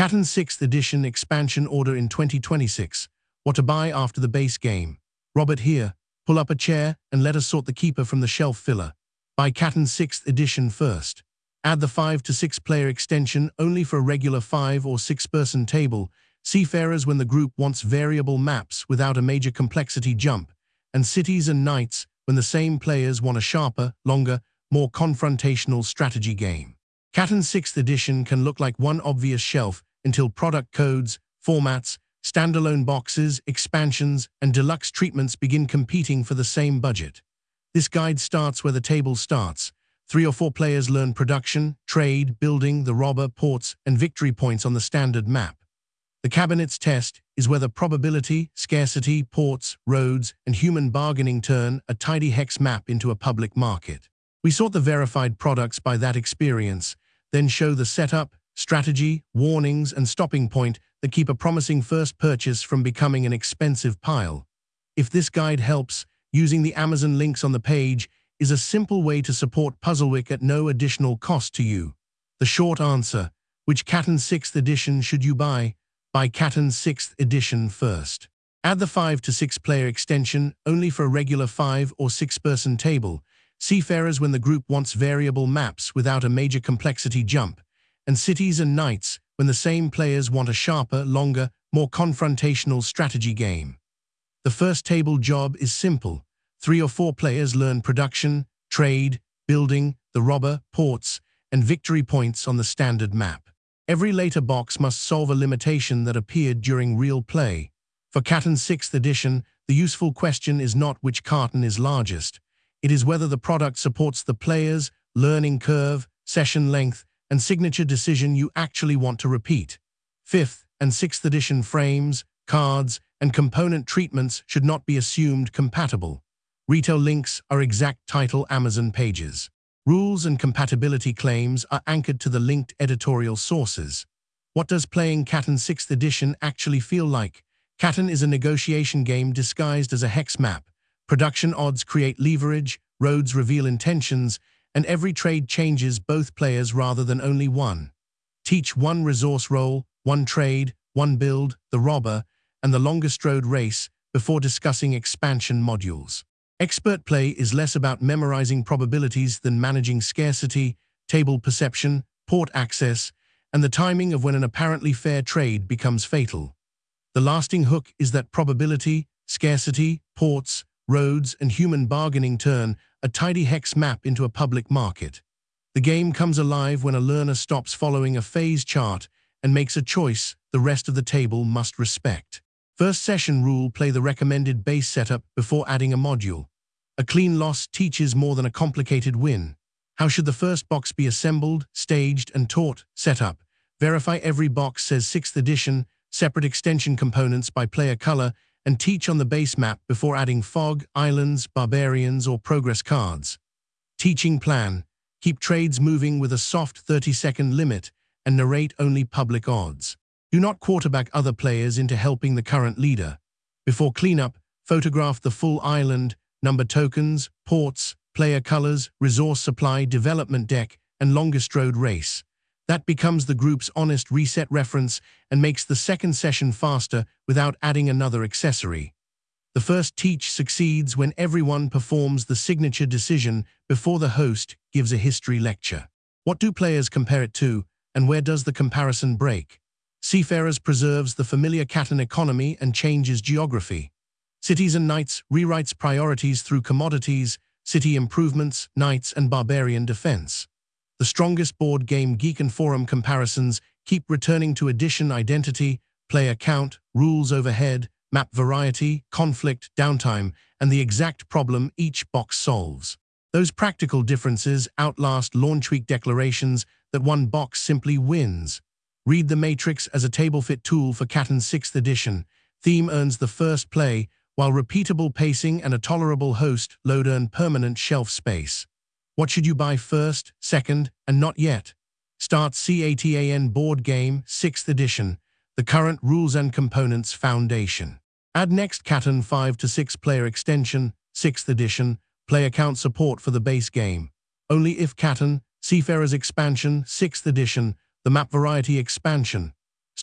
Catan 6th Edition Expansion Order in 2026. What to buy after the base game. Robert here. Pull up a chair and let us sort the keeper from the shelf filler. Buy Catan 6th Edition first. Add the 5 to 6 player extension only for a regular 5 or 6 person table. Seafarers when the group wants variable maps without a major complexity jump. And Cities and Knights when the same players want a sharper, longer, more confrontational strategy game. Catan 6th Edition can look like one obvious shelf until product codes, formats, standalone boxes, expansions, and deluxe treatments begin competing for the same budget. This guide starts where the table starts. 3 or 4 players learn production, trade, building, the robber, ports, and victory points on the standard map. The cabinet's test is whether probability, scarcity, ports, roads, and human bargaining turn a tidy hex map into a public market. We sort the verified products by that experience, then show the setup, strategy, warnings, and stopping point that keep a promising first purchase from becoming an expensive pile. If this guide helps, using the Amazon links on the page is a simple way to support Puzzlewick at no additional cost to you. The short answer: which Catan 6th Edition should you buy? Buy Catan 6th Edition first. Add the 5 to 6 player extension only for a regular 5 or 6 person table. Seafarers when the group wants variable maps without a major complexity jump. And Cities and Knights when the same players want a sharper, longer, more confrontational strategy game. The first table job is simple. 3 or 4 players learn production, trade, building, the robber, ports, and victory points on the standard map. Every later box must solve a limitation that appeared during real play. For Catan 6th Edition, the useful question is not which carton is largest. It is whether the product supports the player's learning curve, session length, and signature decision you actually want to repeat. 5th and 6th Edition frames, cards, and component treatments should not be assumed compatible. Retail links are exact title Amazon pages. Rules and compatibility claims are anchored to the linked editorial sources. What does playing Catan 6th Edition actually feel like? Catan is a negotiation game disguised as a hex map. Production odds create leverage, roads reveal intentions, and every trade changes both players rather than only one. Teach one resource roll, one trade, one build, the robber, and the longest road race before discussing expansion modules. Expert play is less about memorizing probabilities than managing scarcity, table perception, port access, and the timing of when an apparently fair trade becomes fatal. The lasting hook is that probability, scarcity, ports, roads, and human bargaining turn a tidy hex map into a public market. The game comes alive when a learner stops following a phase chart and makes a choice the rest of the table must respect. First session rule: play the recommended base setup before adding a module. A clean loss teaches more than a complicated win. How should the first box be assembled, staged, and taught? Setup. Verify every box says 6th Edition, separate extension components by player color, and teach on the base map before adding fog, islands, barbarians, or progress cards. Teaching plan. Keep trades moving with a soft 30-second limit and narrate only public odds. Do not quarterback other players into helping the current leader. Before cleanup, photograph the full island, number tokens, ports, player colors, resource supply, development deck, and longest road race. That becomes the group's honest reset reference and makes the second session faster without adding another accessory. The first teach succeeds when everyone performs the signature decision before the host gives a history lecture. What do players compare it to, and where does the comparison break? Seafarers preserves the familiar Catan economy and changes geography. Cities and Knights rewrites priorities through commodities, city improvements, knights, and barbarian defense. The strongest board game geek and forum comparisons keep returning to edition identity, player count, rules overhead, map variety, conflict, downtime, and the exact problem each box solves. Those practical differences outlast launch week declarations that one box simply wins. Read the Matrix as a table fit tool for Catan 6th Edition. Theme earns the first play, while repeatable pacing and a tolerable host load earn permanent shelf space. What should you buy first, second, and not yet? Start Catan Board Game 6th Edition, the current rules and components foundation. Add next Catan 5 to 6 player extension, 6th Edition, player count support for the base game. Only if Catan, Seafarers Expansion, 6th Edition, the map variety expansion.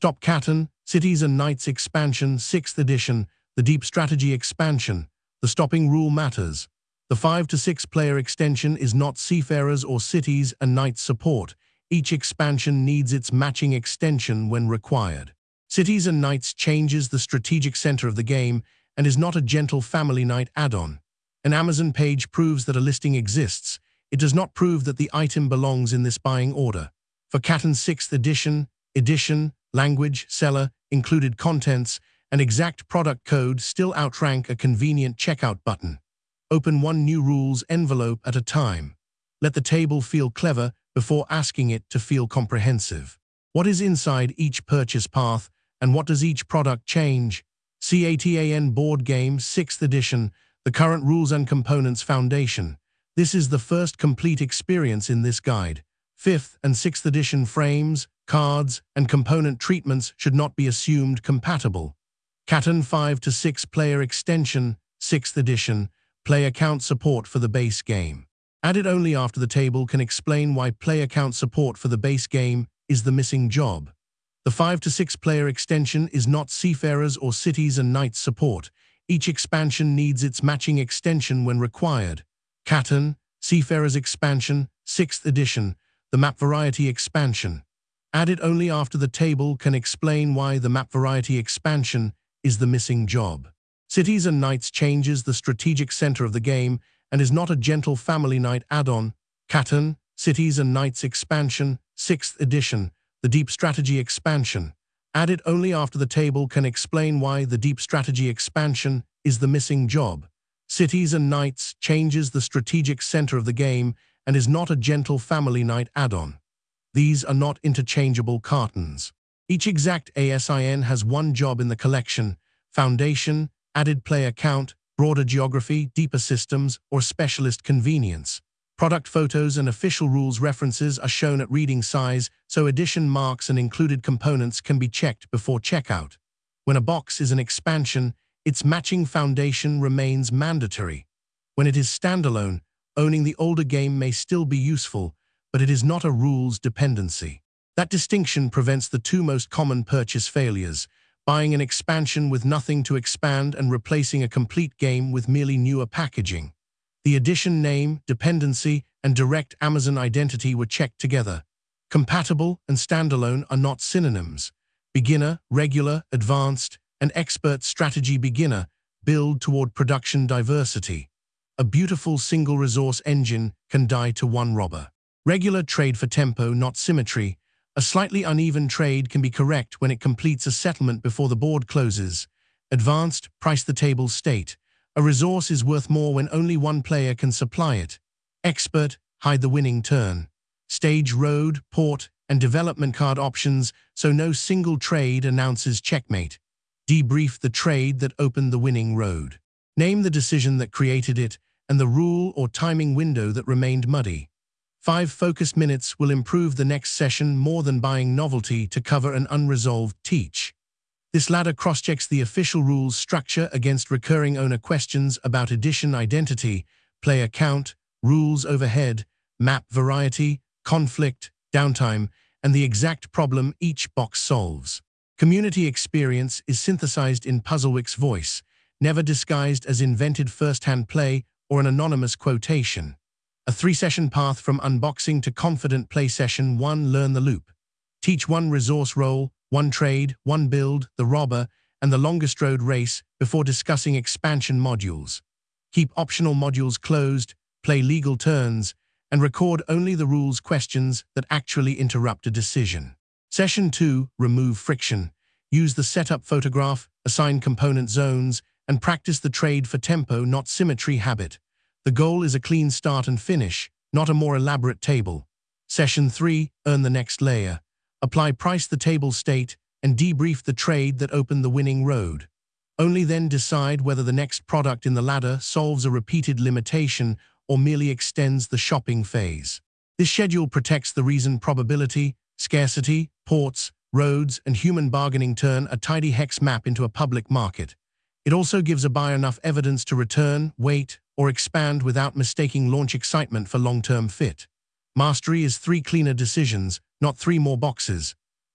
Stop Catan, Cities and Knights Expansion 6th Edition, the Deep Strategy Expansion. The stopping rule matters. The 5 to 6 player extension is not Seafarers or Cities and Knights support. Each expansion needs its matching extension when required. Cities and Knights changes the strategic center of the game and is not a gentle family night add-on. An Amazon page proves that a listing exists. It does not prove that the item belongs in this buying order. For Catan 6th edition, language, seller, included contents, and exact product code still outrank a convenient checkout button. Open one new rules envelope at a time. Let the table feel clever before asking it to feel comprehensive. What is inside each purchase path, and what does each product change? Catan Board Game 6th Edition, the current rules and components foundation. This is the first complete experience in this guide. 5th and 6th edition frames, cards, and component treatments should not be assumed compatible. Catan 5 to 6 player extension, 6th edition, play account support for the base game. Added only after the table can explain why play account support for the base game is the missing job. The 5 to 6 player extension is not Seafarers or Cities and Knights support. Each expansion needs its matching extension when required. Catan, Seafarers Expansion, 6th edition, the map variety expansion. Added only after the table can explain why the map variety expansion is the missing job. Cities and Knights changes the strategic center of the game and is not a gentle family night add-on. Catan, Cities and Knights Expansion, 6th edition, the Deep Strategy Expansion. Added only after the table can explain why the Deep Strategy Expansion is the missing job. Cities and Knights changes the strategic center of the game and is not a gentle family night add-on. These are not interchangeable cartons. Each exact ASIN has one job in the collection: foundation, added player count, broader geography, deeper systems, or specialist convenience. Product photos and official rules references are shown at reading size, so edition marks and included components can be checked before checkout. When a box is an expansion, its matching foundation remains mandatory. When it is standalone, owning the older game may still be useful, but it is not a rules dependency. That distinction prevents the two most common purchase failures: buying an expansion with nothing to expand and replacing a complete game with merely newer packaging. The edition name, dependency, and direct Amazon identity were checked together. Compatible and standalone are not synonyms. Beginner, regular, advanced, and expert strategy. Beginner, build toward production diversity. A beautiful single resource engine can die to one robber. Regular, trade for tempo, not symmetry. A slightly uneven trade can be correct when it completes a settlement before the board closes. Advanced, price the table state. A resource is worth more when only one player can supply it. Expert, hide the winning turn. Stage road, port, and development card options, so no single trade announces checkmate. Debrief the trade that opened the winning road. Name the decision that created it and the rule or timing window that remained muddy. 5 focused minutes will improve the next session more than buying novelty to cover an unresolved teach. This ladder cross-checks the official rules structure against recurring owner questions about edition identity, player count, rules overhead, map variety, conflict, downtime, and the exact problem each box solves. Community experience is synthesized in Puzzlewick's voice, never disguised as invented first-hand play or an anonymous quotation. A 3-session path from unboxing to confident play. Session 1, learn the loop. Teach 1 resource role, 1 trade, 1 build, the robber, and the longest road race before discussing expansion modules. Keep optional modules closed, play legal turns, and record only the rules questions that actually interrupt a decision. Session 2, remove friction. Use the setup photograph, assign component zones, and practice the trade for tempo, not symmetry habit. The goal is a clean start and finish, not a more elaborate table. Session 3, earn the next layer. Apply price the table state and debrief the trade that opened the winning road. Only then decide whether the next product in the ladder solves a repeated limitation or merely extends the shopping phase. This schedule protects the reason probability, scarcity, ports, roads, and human bargaining turn a tidy hex map into a public market. It also gives a buyer enough evidence to return, wait, or expand without mistaking launch excitement for long-term fit. Mastery is 3 cleaner decisions, not 3 more boxes.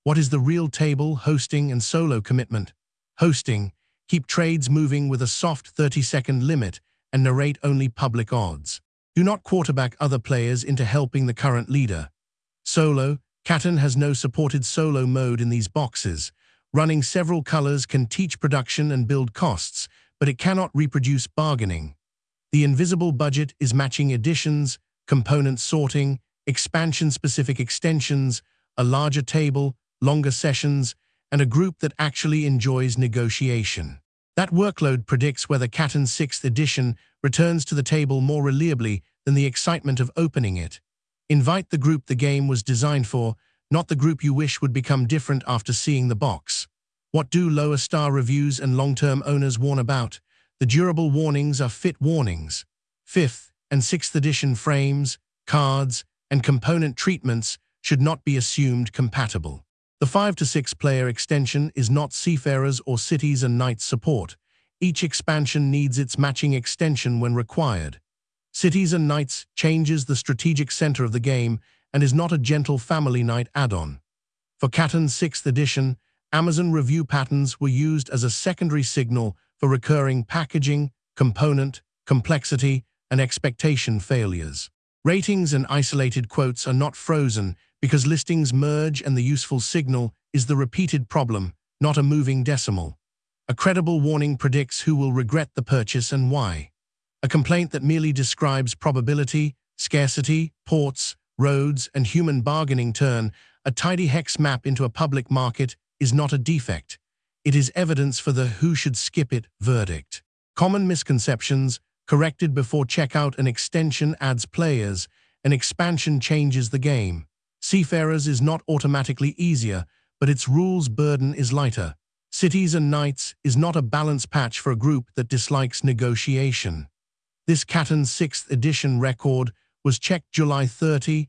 What is the real table, hosting, and solo commitment? Hosting. Keep trades moving with a soft 30-second limit and narrate only public odds. Do not quarterback other players into helping the current leader. Solo. Catan has no supported solo mode in these boxes. Running several colors can teach production and build costs, but it cannot reproduce bargaining. The invisible budget is matching additions, component sorting, expansion-specific extensions, a larger table, longer sessions, and a group that actually enjoys negotiation. That workload predicts whether Catan 6th edition returns to the table more reliably than the excitement of opening it. Invite the group the game was designed for, not the group you wish would become different after seeing the box. What do lower star reviews and long-term owners warn about? The durable warnings are fit warnings. 5th and 6th edition frames, cards, and component treatments should not be assumed compatible. The 5 to 6 player extension is not Seafarers or Cities and Knights support. Each expansion needs its matching extension when required. Cities and Knights changes the strategic center of the game and is not a gentle family night add-on. For Catan 6th edition, Amazon review patterns were used as a secondary signal for recurring packaging, component, complexity, and expectation failures. Ratings and isolated quotes are not frozen because listings merge and the useful signal is the repeated problem, not a moving decimal. A credible warning predicts who will regret the purchase and why. A complaint that merely describes probability, scarcity, ports, roads, and human bargaining turn a tidy hex map into a public market is not a defect. It is evidence for the who should skip it verdict. Common misconceptions, corrected before checkout. An extension adds players, an expansion changes the game. Seafarers is not automatically easier, but its rules burden is lighter. Cities and Knights is not a balance patch for a group that dislikes negotiation. This Catan 6th edition record was checked July 30,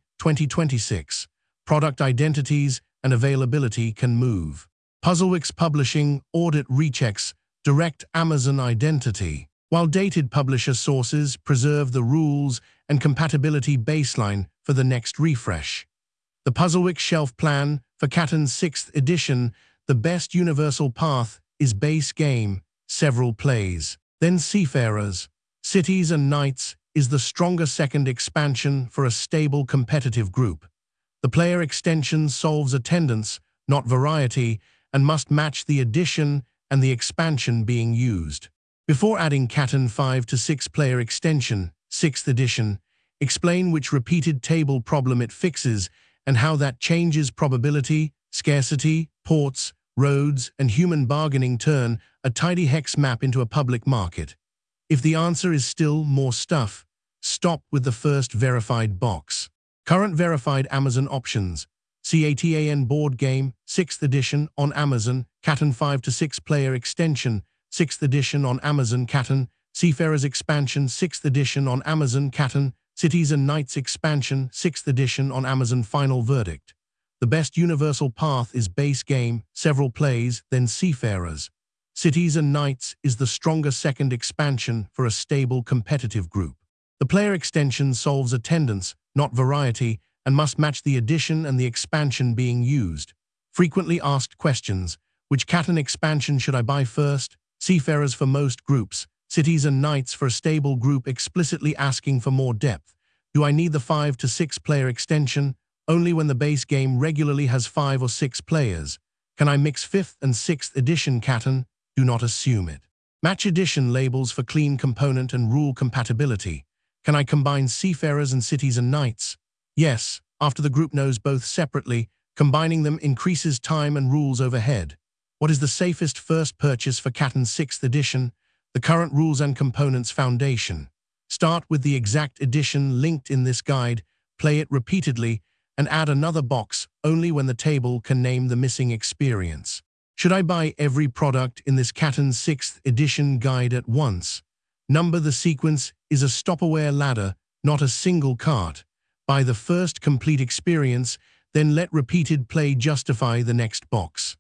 2026. Product identities and availability can move. Puzzlewix Publishing audit rechecks direct Amazon identity, while dated publisher sources preserve the rules and compatibility baseline for the next refresh. The Puzzlewix shelf plan for Catan 6th edition, the best universal path is base game, several plays, then Seafarers. Cities and Knights is the stronger second expansion for a stable competitive group. The player extension solves attendance, not variety, and must match the addition and the expansion being used. Before adding Catan 5 to 6 player extension, 6th edition, explain which repeated table problem it fixes and how that changes probability, scarcity, ports, roads, and human bargaining turn a tidy hex map into a public market. If the answer is still more stuff, stop with the first verified box. Current verified Amazon options. Catan board game, 6th edition on Amazon, Catan 5 to 6 player extension, 6th edition on Amazon, Catan, Seafarers expansion, 6th edition on Amazon, Catan, Cities and Knights expansion, 6th edition on Amazon. Final verdict. The best universal path is base game, several plays, then Seafarers. Cities and Knights is the stronger second expansion for a stable competitive group. The player extension solves attendance, not variety, and must match the addition and the expansion being used. Frequently asked questions. Which Catan expansion should I buy first? Seafarers for most groups, Cities and Knights for a stable group explicitly asking for more depth. Do I need the 5 to 6 player extension? Only when the base game regularly has 5 or 6 players. Can I mix 5th and 6th edition Catan? Do not assume it. Match edition labels for clean component and rule compatibility. Can I combine Seafarers and Cities and Knights? Yes, after the group knows both separately, combining them increases time and rules overhead. What is the safest first purchase for Catan 6th edition? The current rules and components foundation. Start with the exact edition linked in this guide, play it repeatedly, and add another box only when the table can name the missing experience. Should I buy every product in this Catan 6th edition guide at once? Number the sequence is a stop-aware ladder, not a single cart. Buy the first complete experience, then let repeated play justify the next box.